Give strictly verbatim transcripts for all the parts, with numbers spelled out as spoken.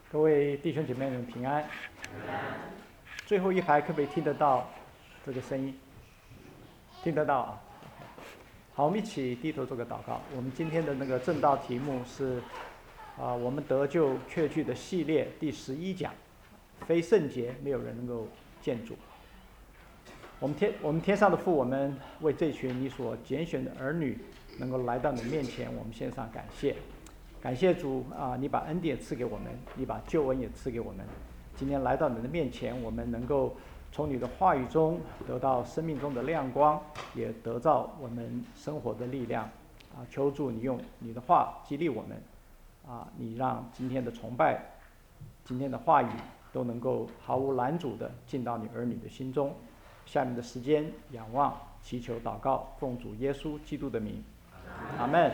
各位弟兄姐妹们平安。最后一排可不可以听得到这个声音？听得到啊。好，我们一起低头做个祷告。我们今天的那个正道题目是啊，我们得救确据的系列第十一讲，非圣洁没有人能够见主。我们天我们天上的父，我们为这群你所拣选的儿女能够来到你面前，我们献上感谢。感谢主啊！你把恩典赐给我们，你把救恩也赐给我们。今天来到你的面前，我们能够从你的话语中得到生命中的亮光，也得到我们生活的力量。啊，求主你用你的话激励我们。啊，你让今天的崇拜、今天的话语都能够毫无拦阻地进到你儿女的心中。下面的时间，仰望、祈求、祷告，奉主耶稣基督的名，阿们。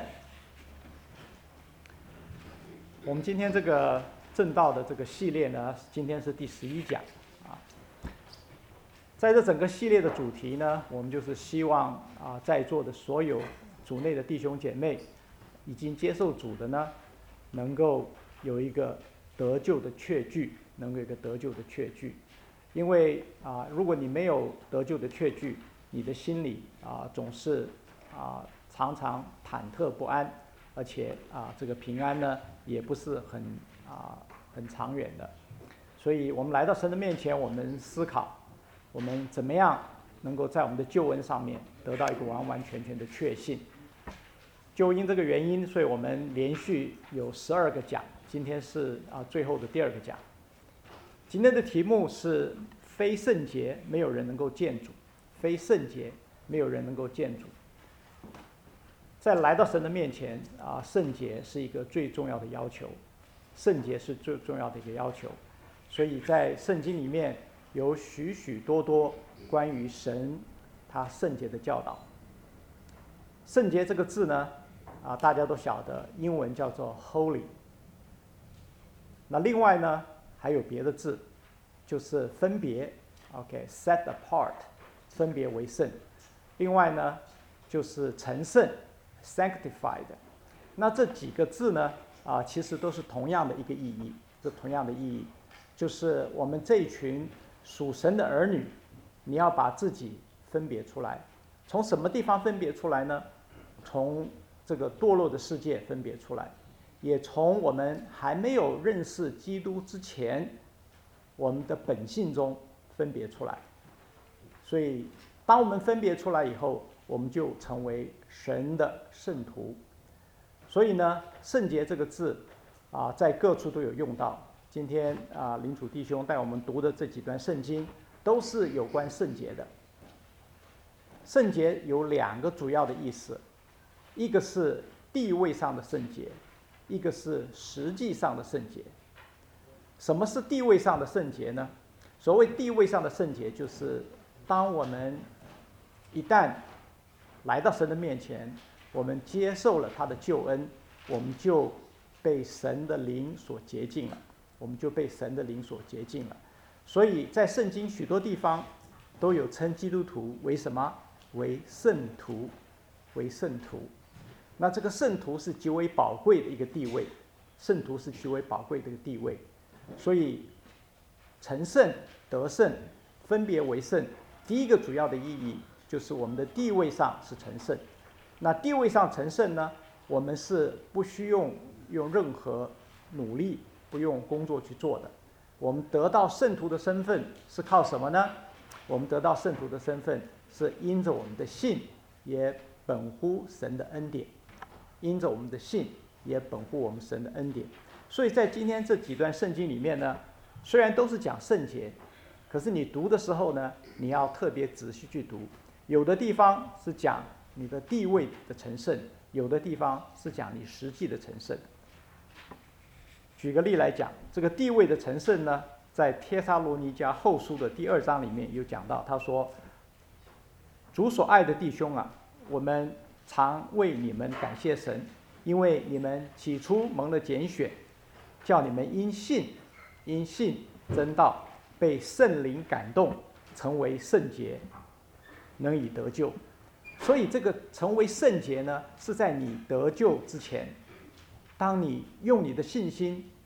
我们今天这个正道的这个系列呢，今天是第十一讲啊。在这整个系列的主题呢，我们就是希望啊，在座的所有主内的弟兄姐妹，已经接受主的呢，能够有一个得救的确据，能够有一个得救的确据。因为啊，如果你没有得救的确据，你的心里啊总是啊常常忐忑不安。而且啊，这个平安呢，也不是很啊很长远的，所以我们来到神的面前，我们思考，我们怎么样能够在我们的救恩上面得到一个完完全全的确信。就因这个原因，所以我们连续有十二个讲，今天是啊最后的第二个讲。今天的题目是非圣洁，没有人能够见主。非圣洁，没有人能够见主。在来到神的面前啊，圣洁是一个最重要的要求，圣洁是最重要的一个要求。所以在圣经里面有许许多多关于神他圣洁的教导。圣洁这个字呢，啊大家都晓得，英文叫做 holy。那另外呢还有别的字，就是分别 ，OK set apart， 分别为圣。另外呢就是成圣。Sanctified， 那这几个字呢，啊，其实都是同样的一个意义，是同样的意义，就是我们这一群属神的儿女，你要把自己分别出来。从什么地方分别出来呢？从这个堕落的世界分别出来，也从我们还没有认识基督之前，我们的本性中分别出来。所以，当我们分别出来以后，我们就成为神的圣徒。所以呢，圣洁这个字啊，在各处都有用到。今天啊，领主弟兄带我们读的这几段圣经，都是有关圣洁的。圣洁有两个主要的意思，一个是地位上的圣洁，一个是实际上的圣洁。什么是地位上的圣洁呢？所谓地位上的圣洁，就是当我们一旦来到神的面前，我们接受了他的救恩，我们就被神的灵所洁净了，我们就被神的灵所洁净了。所以在圣经许多地方都有称基督徒为什么？为圣徒，为圣徒。那这个圣徒是极为宝贵的一个地位，圣徒是极为宝贵的一个地位。所以成圣、得圣、分别为圣，第一个主要的意义就是我们的地位上是成圣。那地位上成圣呢，我们是不需用用任何努力，不用工作去做的。我们得到圣徒的身份是靠什么呢？我们得到圣徒的身份是因着我们的信，也本乎神的恩典。因着我们的信，也本乎我们神的恩典。所以在今天这几段圣经里面呢，虽然都是讲圣洁，可是你读的时候呢，你要特别仔细去读。有的地方是讲你的地位的成圣，有的地方是讲你实际的成圣。举个例来讲，这个地位的成圣呢，在帖撒罗尼迦后书的第二章里面有讲到，他说：“主所爱的弟兄啊，我们常为你们感谢神，因为你们起初蒙了拣选，叫你们因信因信真道，被圣灵感动，成为圣洁，能以得救。”所以这个成为圣洁呢，是在你得救之前，当你用你的信心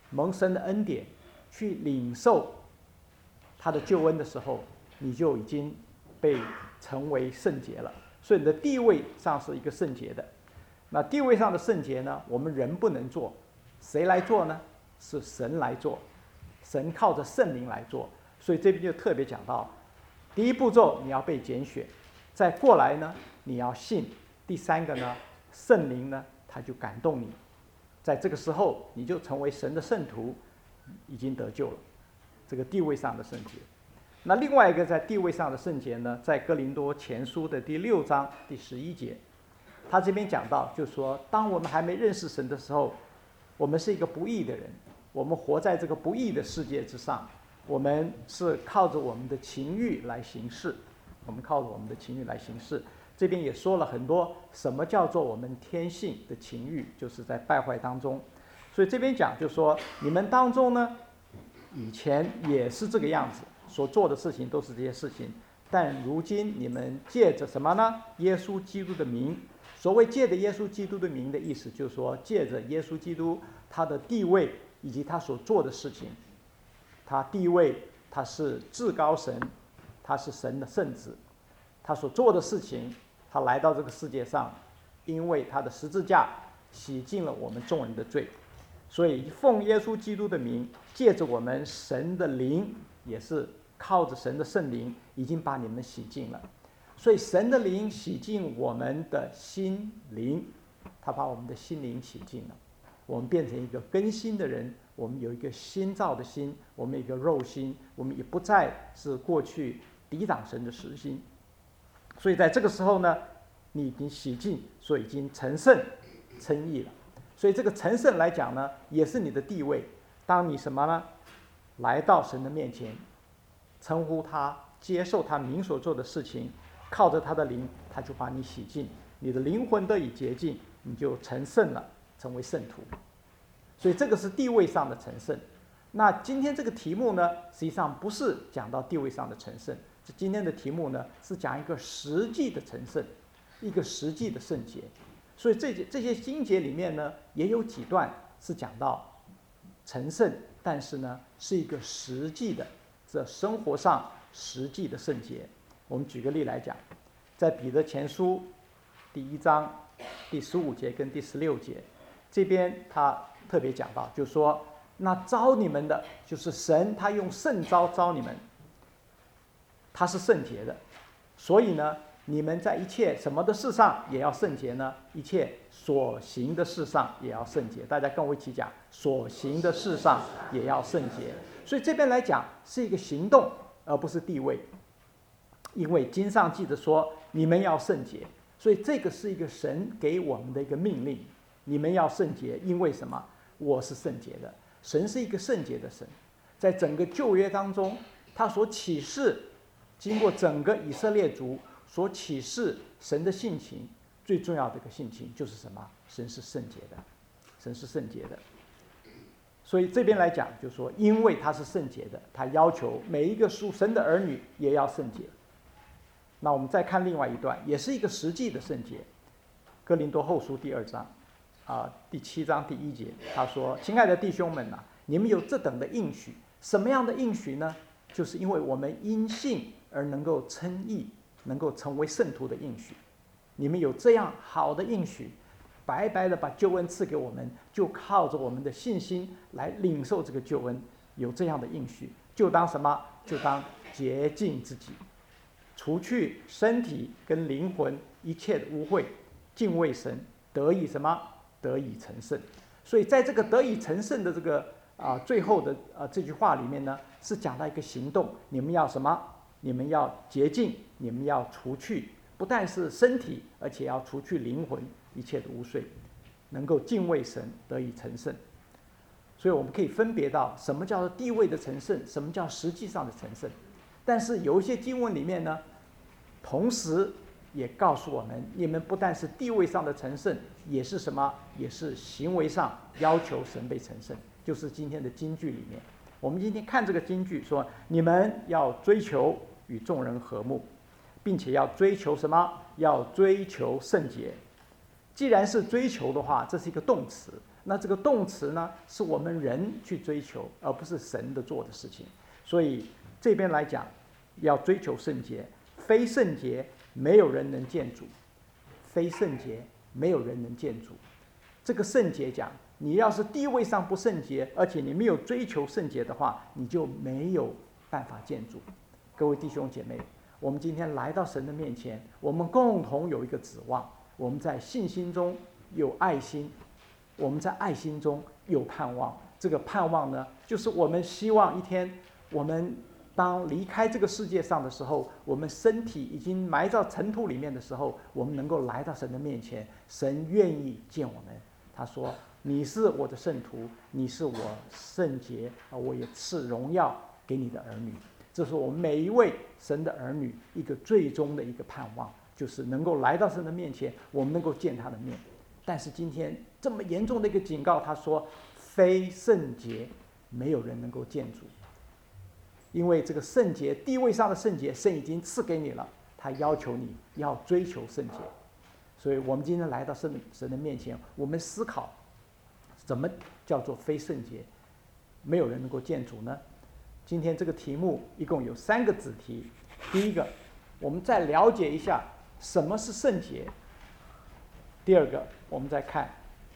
蒙神的恩典，去领受他的救恩的时候，你就已经被成为圣洁了。所以你的地位上是一个圣洁的。那地位上的圣洁呢，我们人不能做，谁来做呢？是神来做，神靠着圣灵来做。所以这边就特别讲到，第一步骤你要被拣选，再过来呢你要信，第三个呢圣灵呢他就感动你，在这个时候你就成为神的圣徒，已经得救了，这个地位上的圣洁。那另外一个在地位上的圣洁呢，在哥林多前书的第六章第十一节，他这边讲到，就是说当我们还没认识神的时候，我们是一个不义的人，我们活在这个不义的世界之上，我们是靠着我们的情欲来行事，我们靠着我们的情欲来行事。这边也说了很多什么叫做我们天性的情欲，就是在败坏当中。所以这边讲就是说，你们当中呢以前也是这个样子，所做的事情都是这些事情，但如今你们借着什么呢？耶稣基督的名。所谓借着耶稣基督的名的意思，就是说借着耶稣基督他的地位以及他所做的事情。他地位，他是至高神，他是神的圣子，他所做的事情，他来到这个世界上，因为他的十字架洗净了我们众人的罪，所以奉耶稣基督的名，借着我们神的灵，也是靠着神的圣灵，已经把你们洗净了。所以神的灵洗净我们的心灵，他把我们的心灵洗净了，我们变成一个更新的人，我们有一个新造的心，我们有一个肉心，我们也不再是过去抵挡神的实心。所以在这个时候呢，你已经洗净，所以已经成圣称义了。所以这个成圣来讲呢，也是你的地位。当你什么呢？来到神的面前，称呼他，接受他名所做的事情，靠着他的灵，他就把你洗净，你的灵魂得以洁净，你就成圣了，成为圣徒。所以这个是地位上的成圣。那今天这个题目呢，实际上不是讲到地位上的成圣，今天的题目呢是讲一个实际的成圣，一个实际的圣洁。所以这些这些经节里面呢，也有几段是讲到成圣，但是呢是一个实际的，这生活上实际的圣洁。我们举个例来讲，在彼得前书第一章第十五节跟第十六节，这边他特别讲到，就是说，那招你们的，就是神，他用圣招招你们，他是圣洁的，所以呢，你们在一切什么的事上也要圣洁呢？一切所行的事上也要圣洁。大家跟我一起讲，所行的事上也要圣洁。所以这边来讲是一个行动，而不是地位。因为经上记着说，你们要圣洁，所以这个是一个神给我们的一个命令。你们要圣洁，因为什么？我是圣洁的。神是一个圣洁的神，在整个旧约当中，他所启示，经过整个以色列族所启示神的性情，最重要的一个性情就是什么？神是圣洁的，神是圣洁的。所以这边来讲，就是说，因为他是圣洁的，他要求每一个属神的儿女也要圣洁。那我们再看另外一段，也是一个实际的圣洁。哥林多后书第二章啊，第七章第一节，他说：“亲爱的弟兄们呐、啊，你们有这等的应许，什么样的应许呢？就是因为我们因信而能够称义，能够成为圣徒的应许。你们有这样好的应许，白白的把救恩赐给我们，就靠着我们的信心来领受这个救恩。有这样的应许，就当什么？就当洁净自己。”除去身体跟灵魂一切的污秽，敬畏神，得以什么？得以成圣。所以在这个得以成圣的这个啊、呃、最后的啊、呃、这句话里面呢，是讲到一个行动，你们要什么？你们要洁净，你们要除去，不但是身体，而且要除去灵魂一切的污秽，能够敬畏神，得以成圣。所以我们可以分别到什么叫做地位的成圣，什么叫实际上的成圣。但是有一些经文里面呢，同时也告诉我们，你们不但是地位上的成圣，也是什么？也是行为上要求神被成圣。就是今天的金句里面，我们今天看这个金句说，你们要追求与众人和睦，并且要追求什么？要追求圣洁。既然是追求的话，这是一个动词， 那这个动词呢，是我们人去追求，而不是神的做的事情。所以这边来讲，要追求圣洁，非圣洁没有人能见主，非圣洁没有人能见主。这个圣洁讲，你要是地位上不圣洁，而且你没有追求圣洁的话，你就没有办法见主。各位弟兄姐妹，我们今天来到神的面前，我们共同有一个指望，我们在信心中有爱心，我们在爱心中有盼望。这个盼望呢，就是我们希望一天，我们当离开这个世界上的时候，我们身体已经埋到尘土里面的时候，我们能够来到神的面前，神愿意见我们。他说：“你是我的圣徒，你是我圣洁，我也赐荣耀给你的儿女。”这是我们每一位神的儿女一个最终的一个盼望，就是能够来到神的面前，我们能够见他的面。但是今天这么严重的一个警告，他说：“非圣洁，没有人能够见主。”因为这个圣洁，地位上的圣洁，神已经赐给你了，他要求你要追求圣洁。所以我们今天来到神的神的面前，我们思考，怎么叫做非圣洁，没有人能够见主呢？今天这个题目一共有三个子题。第一个，我们再了解一下什么是圣洁；第二个，我们再看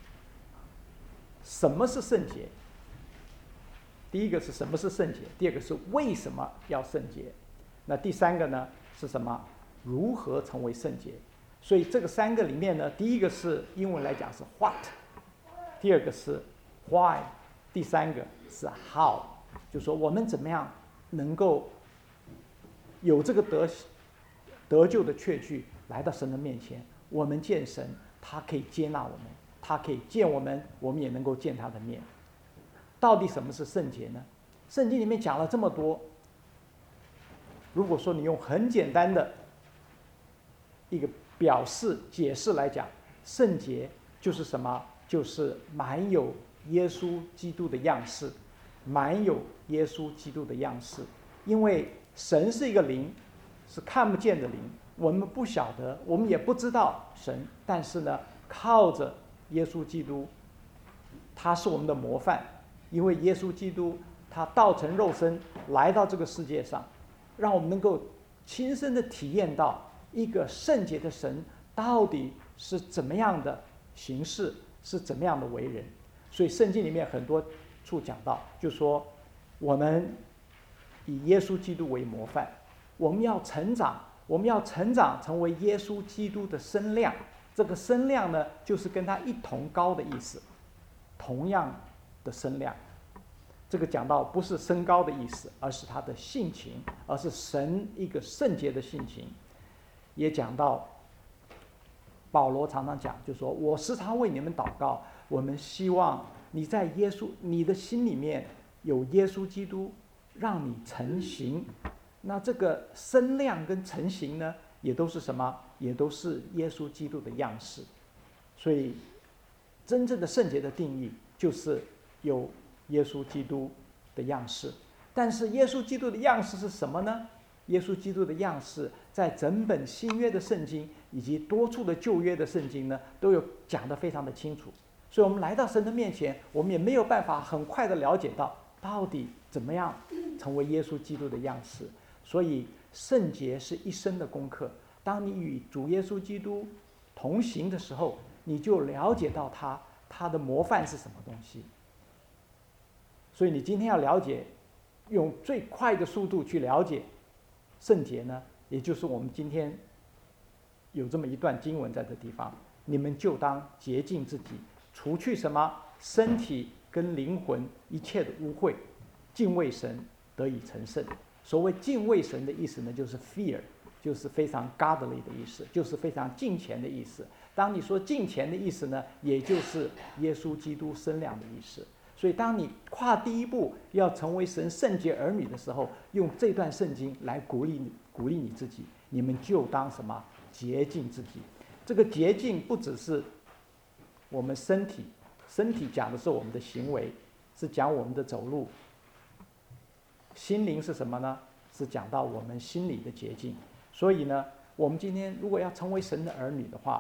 什么是圣洁。第一个是什么是圣洁，第二个是为什么要圣洁，那第三个呢是什么？如何成为圣洁？所以这个三个里面呢，第一个是英文来讲是 what， 第二个是 why， 第三个是 how， 就是说我们怎么样能够有这个得得救的确据来到神的面前，我们见神，他可以接纳我们，他可以见我们，我们也能够见他的面。到底什么是圣洁呢？圣经里面讲了这么多，如果说你用很简单的一个表示解释来讲，圣洁就是什么？就是满有耶稣基督的样式，满有耶稣基督的样式。因为神是一个灵，是看不见的灵，我们不晓得，我们也不知道神，但是呢，靠着耶稣基督，他是我们的模范。因为耶稣基督他道成肉身来到这个世界上，让我们能够亲身的体验到一个圣洁的神到底是怎么样的行事，是怎么样的为人。所以圣经里面很多处讲到，就说我们以耶稣基督为模范，我们要成长，我们要成长成为耶稣基督的身量。这个身量呢，就是跟他一同高的意思，同样的身量。这个讲到不是身高的意思，而是他的性情，而是神一个圣洁的性情。也讲到保罗常常讲，就说我时常为你们祷告，我们希望你在耶稣你的心里面有耶稣基督，让你成形。那这个身量跟成形呢，也都是什么？也都是耶稣基督的样式。所以真正的圣洁的定义就是有耶稣基督的样式。但是耶稣基督的样式是什么呢？耶稣基督的样式在整本新约的圣经以及多处的旧约的圣经呢，都有讲得非常的清楚。所以我们来到神的面前，我们也没有办法很快的了解到到底怎么样成为耶稣基督的样式。所以圣洁是一生的功课。当你与主耶稣基督同行的时候，你就了解到他他的模范是什么东西。所以你今天要了解，用最快的速度去了解圣洁呢，也就是我们今天有这么一段经文在这地方，你们就当洁净自己，除去什么身体跟灵魂一切的污秽，敬畏神，得以成圣。所谓敬畏神的意思呢，就是 fear， 就是非常 godly 的意思，就是非常敬虔的意思。当你说敬虔的意思呢，也就是耶稣基督身量的意思。所以当你跨第一步要成为神圣洁儿女的时候，用这段圣经来鼓励你，鼓励你自己，你们就当什么？洁净自己。这个洁净不只是我们身体，身体讲的是我们的行为，是讲我们的走路。心灵是什么呢？是讲到我们心里的洁净。所以呢，我们今天如果要成为神的儿女的话，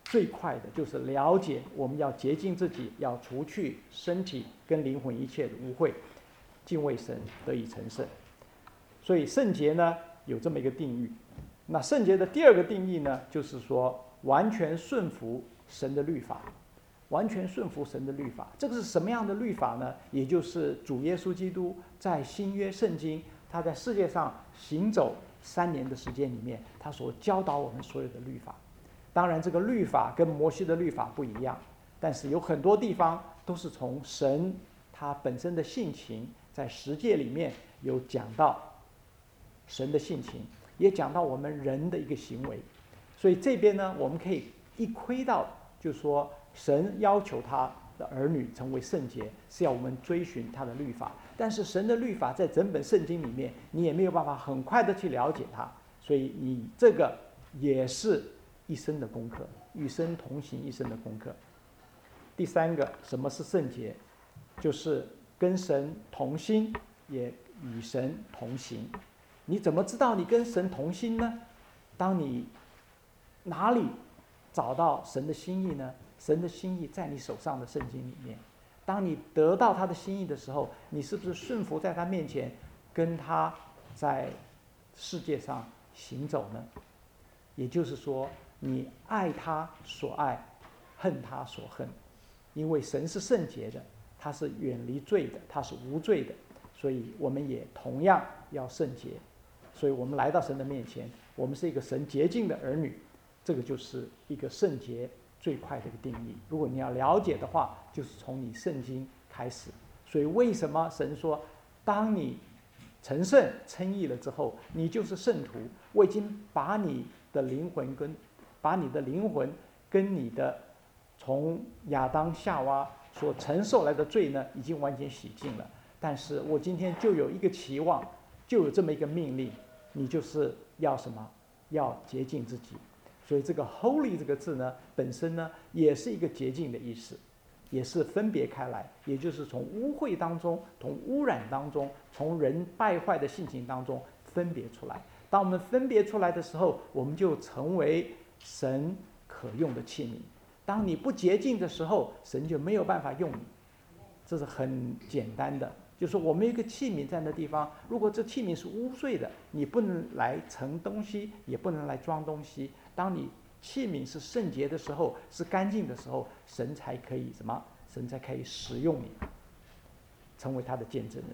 最快的就是了解我们要洁净自己，要除去身体跟灵魂一切的污秽，敬畏神，得以成圣。所以圣洁呢有这么一个定义。那圣洁的第二个定义呢，就是说完全顺服神的律法，完全顺服神的律法。这个是什么样的律法呢？也就是主耶稣基督在新约圣经，他在世界上行走三年的时间里面，他所教导我们所有的律法。当然，这个律法跟摩西的律法不一样，但是有很多地方都是从神他本身的性情，在十诫里面有讲到神的性情，也讲到我们人的一个行为。所以这边呢，我们可以一窥到，就是说神要求他的儿女成为圣洁，是要我们追寻他的律法。但是神的律法在整本圣经里面，你也没有办法很快的去了解它，所以你这个也是一生的功课，与神同行一生的功课。第三个，什么是圣洁？就是跟神同心，也与神同行。你怎么知道你跟神同心呢？当你哪里找到神的心意呢？神的心意在你手上的圣经里面。当你得到他的心意的时候，你是不是顺服在他面前，跟他在世界上行走呢？也就是说，你爱他所爱，恨他所恨。因为神是圣洁的，他是远离罪的，他是无罪的，所以我们也同样要圣洁。所以我们来到神的面前，我们是一个神洁净的儿女，这个就是一个圣洁最快的一个定义。如果你要了解的话，就是从你圣经开始。所以为什么神说，当你成圣称义了之后，你就是圣徒？我已经把你的灵魂跟把你的灵魂跟你的从亚当夏娃所承受来的罪呢，已经完全洗净了。但是我今天就有一个期望，就有这么一个命令，你就是要什么？要洁净自己。所以这个 holy 这个字呢，本身呢也是一个洁净的意思，也是分别开来，也就是从污秽当中，从污染当中，从人败坏的性情当中分别出来。当我们分别出来的时候，我们就成为神可用的器皿。当你不洁净的时候，神就没有办法用你。这是很简单的，就是我们有一个器皿在那地方，如果这器皿是污秽的，你不能来盛东西，也不能来装东西。当你器皿是圣洁的时候，是干净的时候，神才可以什么？神才可以使用你，成为他的见证人。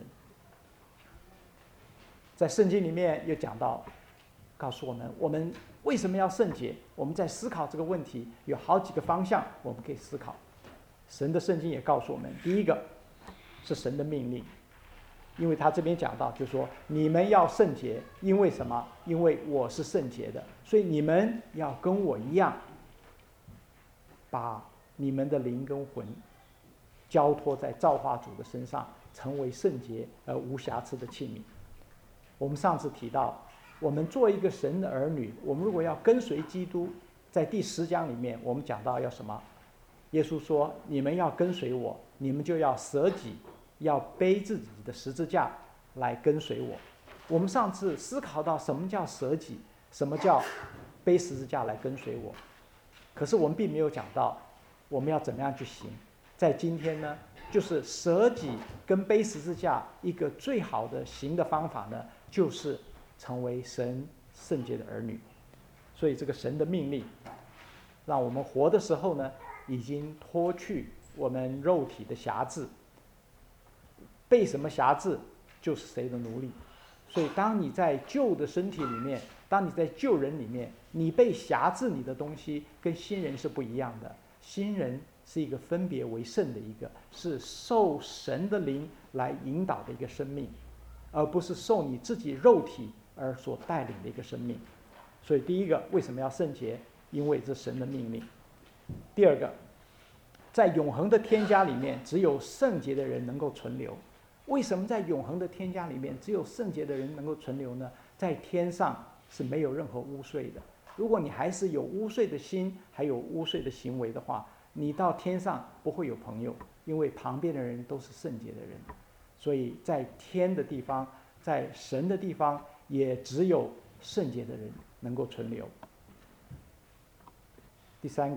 在圣经里面又讲到，告诉我们我们为什么要圣洁。我们在思考这个问题，有好几个方向我们可以思考。神的圣经也告诉我们，第一个是神的命令，因为他这边讲到，就是说你们要圣洁，因为什么？因为我是圣洁的，所以你们要跟我一样，把你们的灵跟魂交托在造化主的身上，成为圣洁而无瑕疵的器皿。我们上次提到，我们做一个神的儿女，我们如果要跟随基督，在第十讲里面我们讲到要什么？耶稣说，你们要跟随我，你们就要舍己，要背自己的十字架来跟随我。我们上次思考到什么叫舍己，什么叫背十字架来跟随我，可是我们并没有讲到我们要怎么样去行。在今天呢，就是舍己跟背十字架一个最好的行的方法呢，就是成为神圣洁的儿女。所以这个神的命令，让我们活的时候呢，已经脱去我们肉体的辖制。被什么辖制，就是谁的奴隶。所以当你在旧的身体里面，当你在旧人里面，你被辖制你的东西跟新人是不一样的。新人是一个分别为圣的一个，是受神的灵来引导的一个生命，而不是受你自己肉体而所带领的一个生命。所以第一个，为什么要圣洁？因为这是神的命令。第二个，在永恒的天家里面，只有圣洁的人能够存留。为什么在永恒的天家里面，只有圣洁的人能够存留呢？在天上是没有任何污秽的。如果你还是有污秽的心，还有污秽的行为的话，你到天上不会有朋友，因为旁边的人都是圣洁的人。所以在天的地方，在神的地方，也只有圣洁的人能够存留。第三个，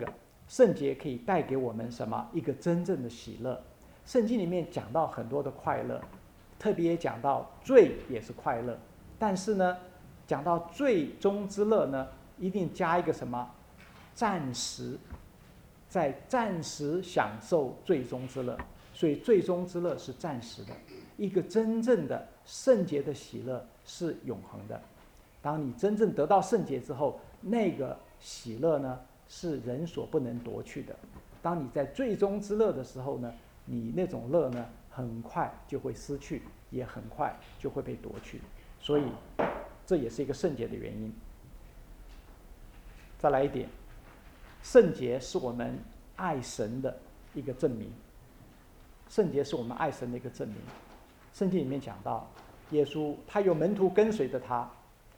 圣洁可以带给我们什么？一个真正的喜乐。圣经里面讲到很多的快乐，特别讲到罪也是快乐，但是呢，讲到罪中之乐呢，一定加一个什么？暂时，在暂时享受罪中之乐。所以罪中之乐是暂时的，一个真正的圣洁的喜乐是永恒的。当你真正得到圣洁之后，那个喜乐呢，是人所不能夺去的。当你在罪中之乐的时候呢，你那种乐呢，很快就会失去，也很快就会被夺去。所以这也是一个圣洁的原因。再来一点，圣洁是我们爱神的一个证明。圣洁是我们爱神的一个证明。圣经里面讲到，耶稣他有门徒跟随着他，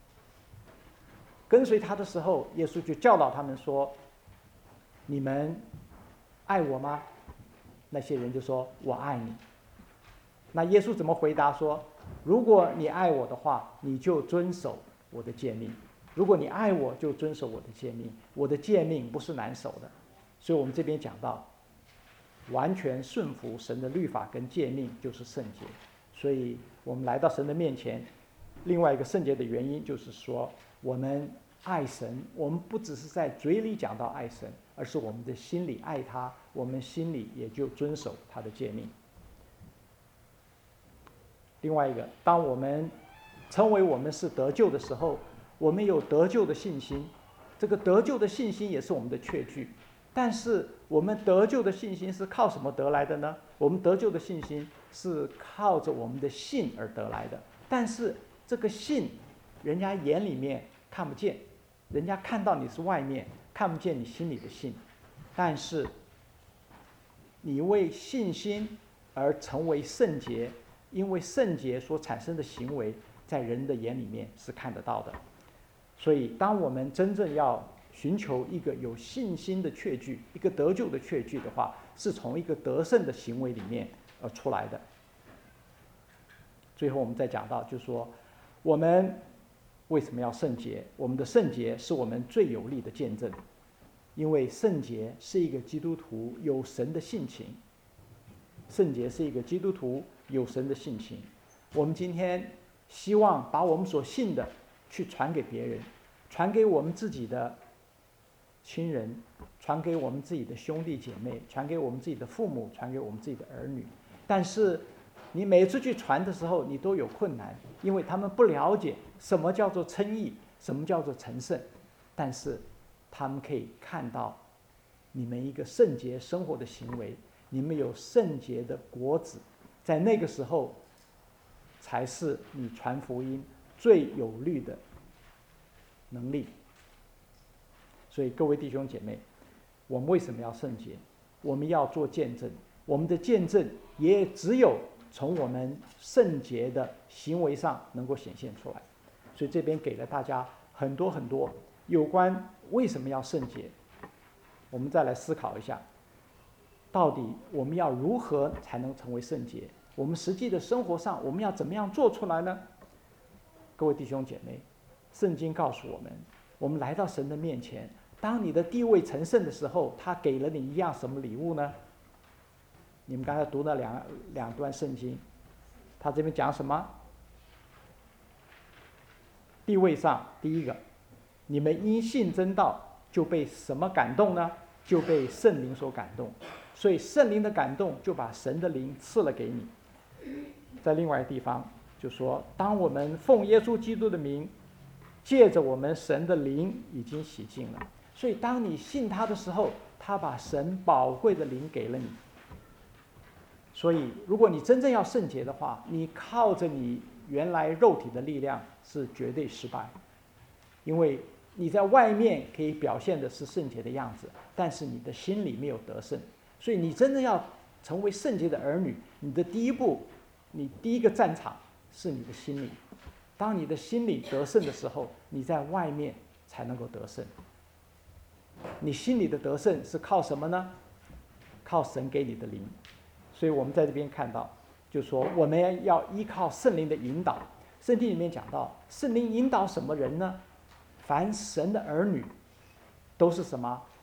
跟随他的时候，耶稣就教导他们说：“你们爱我吗？”那些人就说：“我爱你。”那耶稣怎么回答说：“如果你爱我的话，你就遵守我的诫命。如果你爱我，就遵守我的诫命。我的诫命不是难守的。”所以我们这边讲到，完全顺服神的律法跟诫命就是圣洁。所以我们来到神的面前，另外一个圣洁的原因就是说，我们爱神，我们不只是在嘴里讲到爱神，而是我们的心里爱他，我们心里也就遵守他的诫命。另外一个，当我们称为我们是得救的时候，我们有得救的信心，这个得救的信心也是我们的确据。但是我们得救的信心是靠什么得来的呢？我们得救的信心是靠着我们的信而得来的。但是这个信，人家眼里面看不见，人家看到你是外面，看不见你心里的信。但是你为信心而成为圣洁，因为圣洁所产生的行为，在人的眼里面是看得到的。所以当我们真正要寻求一个有信心的确据，一个得救的确据的话，是从一个得胜的行为里面而出来的。最后我们再讲到，就是说我们为什么要圣洁？我们的圣洁是我们最有力的见证，因为圣洁是一个基督徒有神的性情。圣洁是一个基督徒有神的性情。我们今天希望把我们所信的去传给别人，传给我们自己的亲人，传给我们自己的兄弟姐妹，传给我们自己的父母，传给我们自己的儿女。但是你每次去传的时候，你都有困难，因为他们不了解什么叫做称义，什么叫做成圣。但是他们可以看到你们一个圣洁生活的行为，你们有圣洁的果子，在那个时候才是你传福音最有力的能力。所以各位弟兄姐妹，我们为什么要圣洁？我们要做见证，我们的见证也只有从我们圣洁的行为上能够显现出来。所以这边给了大家很多很多有关为什么要圣洁，我们再来思考一下，到底我们要如何才能成为圣洁？我们实际的生活上我们要怎么样做出来呢？各位弟兄姐妹，圣经告诉我们，我们来到神的面前，当你的地位成圣的时候，他给了你一样什么礼物呢？你们刚才读那两两段圣经，他这边讲什么？地位上，第一个，你们因信真道，就被什么感动呢？就被圣灵所感动。所以圣灵的感动就把神的灵赐了给你。在另外一个地方就说，当我们奉耶稣基督的名，借着我们神的灵已经洗净了。所以当你信他的时候，他把神宝贵的灵给了你。所以如果你真正要圣洁的话，你靠着你原来肉体的力量是绝对失败，因为你在外面可以表现的是圣洁的样子，但是你的心里没有得胜。所以你真正要成为圣洁的儿女，你的第一步，你第一个战场是你的心里。当你的心里得胜的时候，你在外面才能够得胜。你心里的得胜是靠什么呢？靠神给你的灵。所以我们在这边看到，就是说我们要依靠圣灵的引导。圣经里面讲到，圣灵引导什么人呢？凡神的儿女都是什么？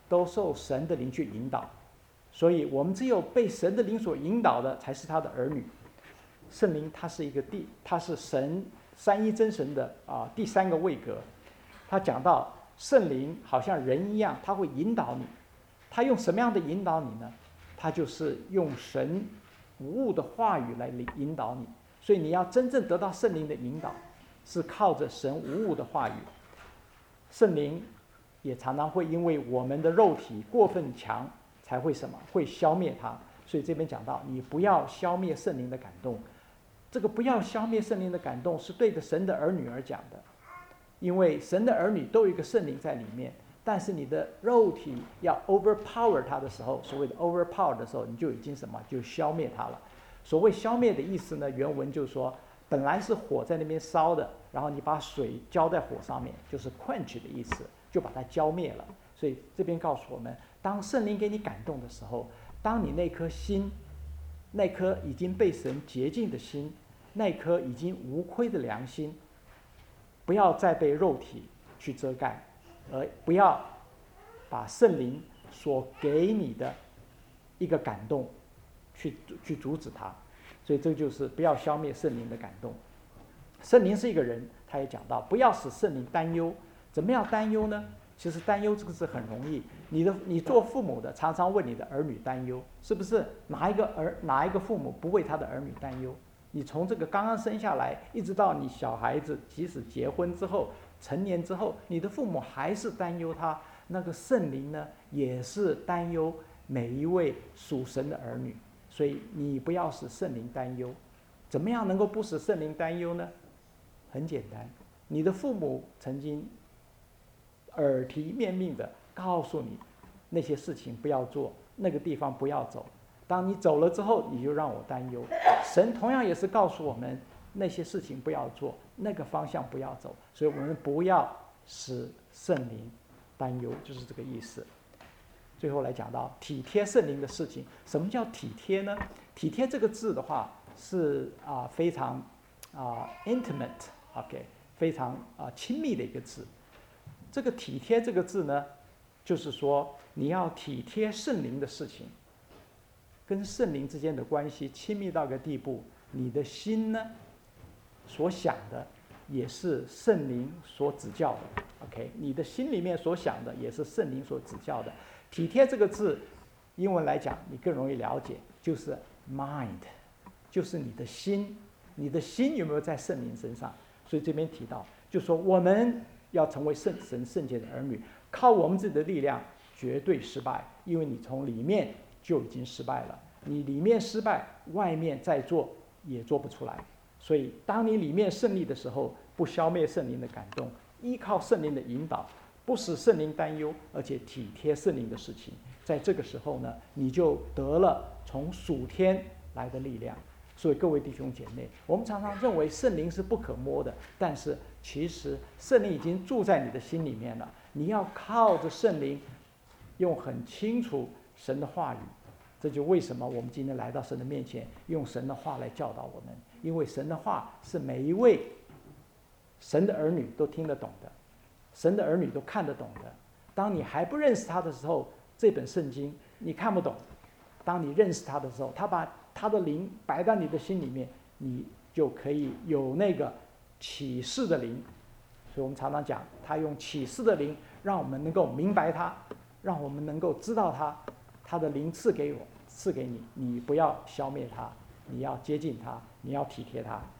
都受神的灵去引导，所以我们只有被神的灵所引导的，才是他的儿女。圣灵它是一个第，它是神三一真神的啊第三个位格。他讲到圣灵好像人一样，他会引导你。他用什么样的引导你呢？他就是用神无误的话语来引导你。所以你要真正得到圣灵的引导，是靠着神无误的话语。圣灵也常常会因为我们的肉体过分强，才会什么？会消灭它。所以这边讲到，你不要消灭圣灵的感动。这个不要消灭圣灵的感动，是对着神的儿女而讲的。因为神的儿女都有一个圣灵在里面，但是你的肉体要 overpower 它的时候，所谓的 overpower 的时候，你就已经什么？就消灭它了。所谓消灭的意思呢，原文就是说，本来是火在那边烧的，然后你把水浇在火上面，就是 quench 的意思，就把它浇灭了。所以这边告诉我们，当圣灵给你感动的时候，当你那颗心，那颗已经被神洁净的心，那颗已经无亏的良心，不要再被肉体去遮盖，而不要把圣灵所给你的一个感动去去阻止它。所以这就是不要消灭圣灵的感动。圣灵是一个人，他也讲到不要使圣灵担忧。怎么样担忧呢？其实担忧这个字很容易，你的你做父母的常常为你的儿女担忧，是不是？哪一个儿哪一个父母不为他的儿女担忧？你从这个刚刚生下来，一直到你小孩子，即使结婚之后、成年之后，你的父母还是担忧他。那个圣灵呢，也是担忧每一位属神的儿女。所以你不要使圣灵担忧。怎么样能够不使圣灵担忧呢？很简单，你的父母曾经耳提面命的告诉你那些事情不要做，那个地方不要走。当你走了之后，你就让我担忧。神同样也是告诉我们那些事情不要做，那个方向不要走。所以我们不要使圣灵担忧，就是这个意思。最后来讲到体贴圣灵的事情。什么叫体贴呢？体贴这个字的话是啊、呃、非常啊、呃、intimate，OK，、okay, 非常啊、呃、亲密的一个字。这个体贴这个字呢，就是说你要体贴圣灵的事情，跟圣灵之间的关系亲密到一个地步，你的心呢所想的也是圣灵所指教的。OK， 你的心里面所想的也是圣灵所指教的。体贴这个字，英文来讲你更容易了解，就是 mind， 就是你的心，你的心有没有在圣灵身上？所以这边提到，就说我们要成为圣神圣洁的儿女，靠我们自己的力量绝对失败，因为你从里面就已经失败了。你里面失败，外面再做也做不出来。所以当你里面胜利的时候，不消灭圣灵的感动，依靠圣灵的引导，不使圣灵担忧，而且体贴圣灵的事情，在这个时候呢，你就得了从属天来的力量。所以各位弟兄姐妹，我们常常认为圣灵是不可摸的，但是其实圣灵已经住在你的心里面了。你要靠着圣灵，用很清楚神的话语。这就为什么我们今天来到神的面前，用神的话来教导我们，因为神的话是每一位神的儿女都听得懂的，神的儿女都看得懂的。当你还不认识他的时候，这本圣经你看不懂；当你认识他的时候，他把他的灵摆在你的心里面，你就可以有那个启示的灵。所以我们常常讲，他用启示的灵让我们能够明白他，让我们能够知道他。他的灵赐给我，赐给你，你不要消灭他，你要接近他，你要体贴他。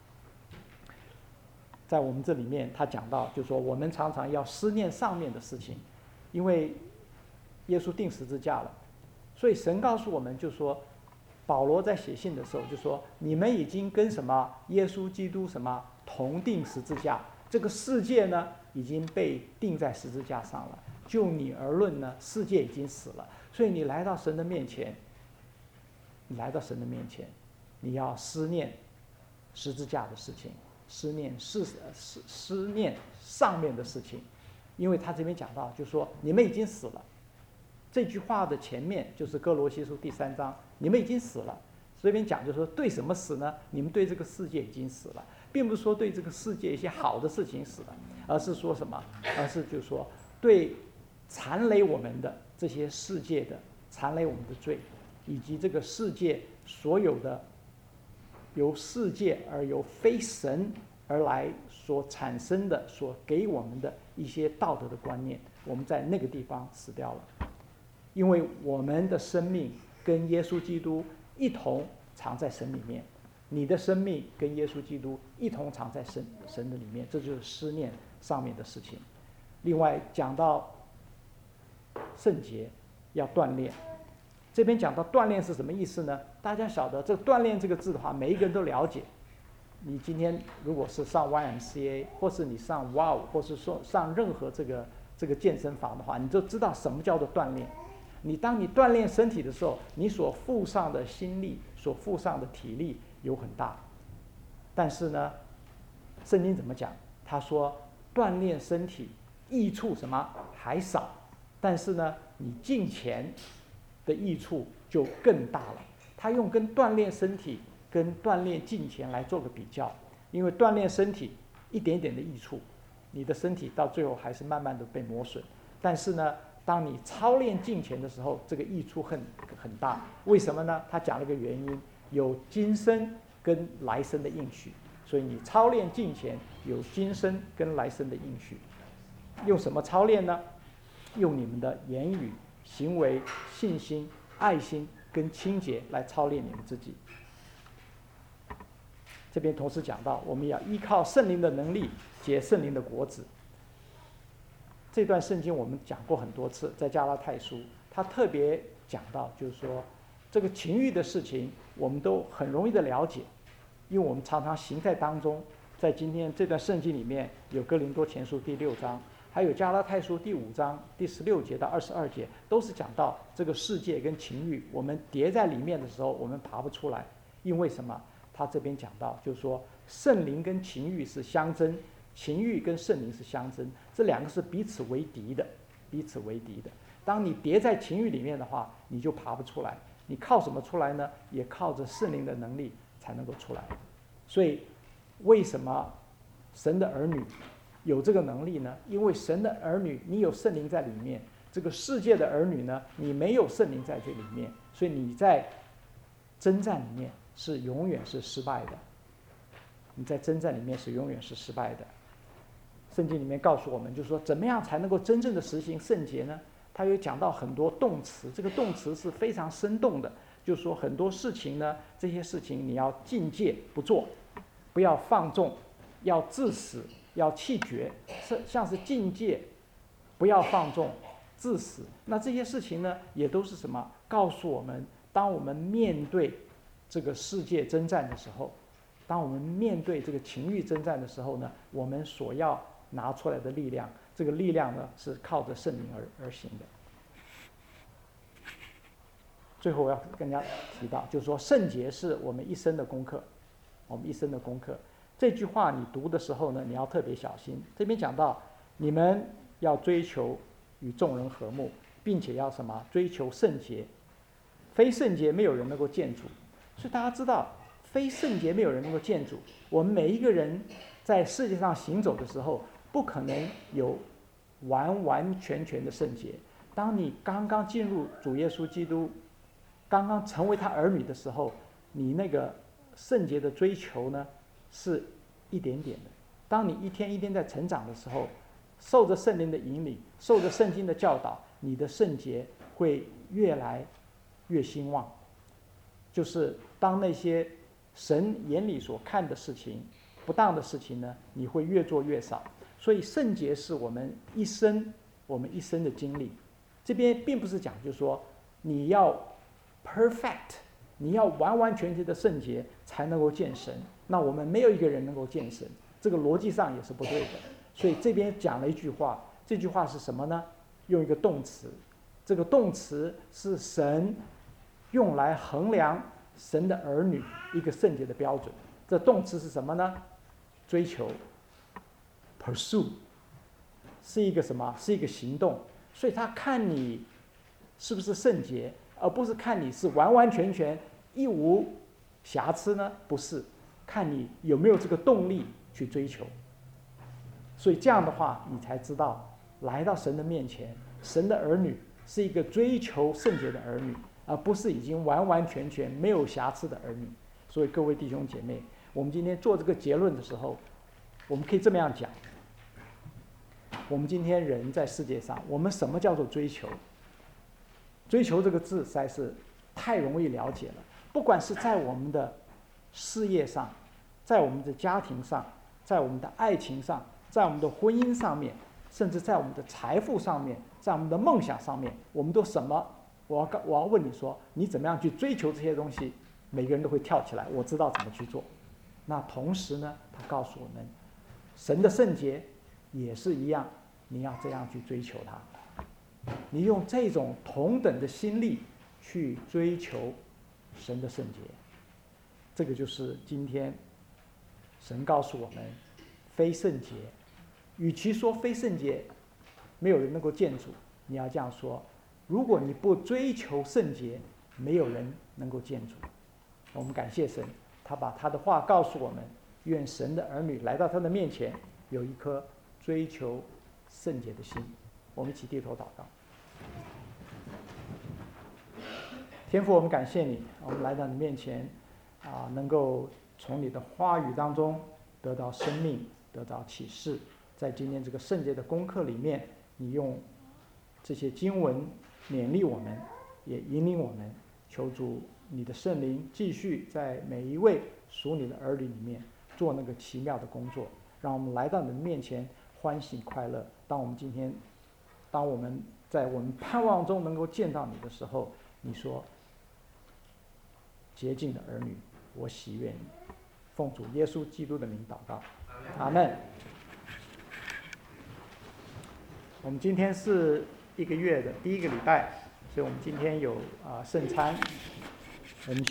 在我们这里面，他讲到，就是说我们常常要思念上面的事情，因为耶稣钉十字架了，所以神告诉我们，就是说，保罗在写信的时候就说，你们已经跟什么耶稣基督什么同钉十字架，这个世界呢已经被钉在十字架上了。就你而论呢，世界已经死了。所以你来到神的面前，你来到神的面前，你要思念十字架的事情，思念思思思念上面的事情，因为他这边讲到，就是说你们已经死了。这句话的前面就是哥罗西书第三章，你们已经死了。这边讲就是说对什么死呢？你们对这个世界已经死了，并不是说对这个世界一些好的事情死了，而是说什么？而是就是说对残累我们的这些世界的缠累我们的罪，以及这个世界所有的由世界而由非神而来所产生的、所给我们的一些道德的观念，我们在那个地方死掉了。因为我们的生命跟耶稣基督一同藏在神里面，你的生命跟耶稣基督一同藏在神神的里面，这就是思念上面的事情。另外讲到圣洁要锻炼，这边讲到锻炼是什么意思呢？大家晓得这个锻炼这个字的话，每一个人都了解。你今天如果是上 Y M C A， 或是你上 Wow， 或是说上任何这个这个健身房的话，你就知道什么叫做锻炼。你当你锻炼身体的时候，你所付上的心力、所付上的体力有很大。但是呢，圣经怎么讲？他说锻炼身体益处什么还少，但是呢，你金钱的益处就更大了。他用跟锻炼身体跟锻炼金钱来做个比较，因为锻炼身体一点点的益处，你的身体到最后还是慢慢的被磨损。但是呢，当你操练金钱的时候，这个益处很很大。为什么呢？他讲了一个原因，有今生跟来生的应许。所以你操练金钱有今生跟来生的应许。用什么操练呢？用你们的言语、行为、信心、爱心跟清洁来操练你们自己。这边同时讲到，我们要依靠圣灵的能力结圣灵的果子。这段圣经我们讲过很多次，在加拉太书，他特别讲到，就是说这个情欲的事情，我们都很容易的了解，因为我们常常行在当中。在今天这段圣经里面，有哥林多前书第六章，还有加拉太书第五章第十六节到二十二节，都是讲到这个世界跟情欲，我们跌在里面的时候，我们爬不出来。因为什么？他这边讲到，就是说圣灵跟情欲是相争，情欲跟圣灵是相争，这两个是彼此为敌的，彼此为敌的。当你跌在情欲里面的话，你就爬不出来。你靠什么出来呢？也靠着圣灵的能力才能够出来。所以为什么神的儿女有这个能力呢？因为神的儿女，你有圣灵在里面。这个世界的儿女呢，你没有圣灵在这里面，所以你在征战里面是永远是失败的。你在征战里面是永远是失败的。圣经里面告诉我们，就是说怎么样才能够真正的实行圣洁呢？他有讲到很多动词，这个动词是非常生动的，就是说很多事情呢，这些事情你要禁戒不做，不要放纵，要致死，要弃绝，是像是禁戒，不要放纵，致死。那这些事情呢，也都是什么？告诉我们，当我们面对这个世界征战的时候，当我们面对这个情欲征战的时候呢，我们所要拿出来的力量，这个力量呢是靠着圣灵而而行的。最后我要跟大家提到，就是说圣洁是我们一生的功课，我们一生的功课。这句话你读的时候呢，你要特别小心。这边讲到，你们要追求与众人和睦，并且要什么？追求圣洁。非圣洁没有人能够见主。所以大家知道，非圣洁没有人能够见主。我们每一个人在世界上行走的时候，不可能有完完全全的圣洁。当你刚刚进入主耶稣基督，刚刚成为他儿女的时候，你那个圣洁的追求呢，是一点点的。当你一天一天在成长的时候，受着圣灵的引领，受着圣经的教导，你的圣洁会越来越兴旺。就是当那些神眼里所看的事情，不当的事情呢，你会越做越少。所以圣洁是我们一生我们一生的经历。这边并不是讲就是说你要 perfect， 你要完完全全的圣洁才能够见神。那我们没有一个人能够见神，这个逻辑上也是不对的。所以这边讲了一句话，这句话是什么呢？用一个动词，这个动词是神用来衡量神的儿女一个圣洁的标准。这动词是什么呢？追求 pursue， 是一个什么？是一个行动。所以他看你是不是圣洁，而不是看你是完完全全一无瑕疵呢？不是，看你有没有这个动力去追求。所以这样的话，你才知道来到神的面前，神的儿女是一个追求圣洁的儿女，而不是已经完完全全没有瑕疵的儿女。所以各位弟兄姐妹，我们今天做这个结论的时候，我们可以这么样讲：我们今天人在世界上，我们什么叫做追求？追求这个字实在是太容易了解了。不管是在我们的事业上，在我们的家庭上，在我们的爱情上，在我们的婚姻上面，甚至在我们的财富上面，在我们的梦想上面，我们都什么？我要我要问你说，你怎么样去追求这些东西？每个人都会跳起来，我知道怎么去做。那同时呢，他告诉我们，神的圣洁也是一样，你要这样去追求它。你用这种同等的心力去追求神的圣洁，这个就是今天神告诉我们，非圣洁，与其说非圣洁没有人能够见主，你要这样说，如果你不追求圣洁，没有人能够见主。我们感谢神，他把他的话告诉我们，愿神的儿女来到他的面前，有一颗追求圣洁的心。我们一起低头祷告。天父，我们感谢你，我们来到你面前啊，能够从你的话语当中得到生命，得到启示。在今天这个圣洁的功课里面，你用这些经文勉励我们，也引领我们。求主你的圣灵继续在每一位属你的儿女里面做那个奇妙的工作，让我们来到你的面前欢喜快乐。当我们今天，当我们在我们盼望中能够见到你的时候，你说洁净的儿女，我喜悦你。奉主耶稣基督的名祷告，阿们。我们今天是一个月的第一个礼拜，所以我们今天有啊、呃、圣餐。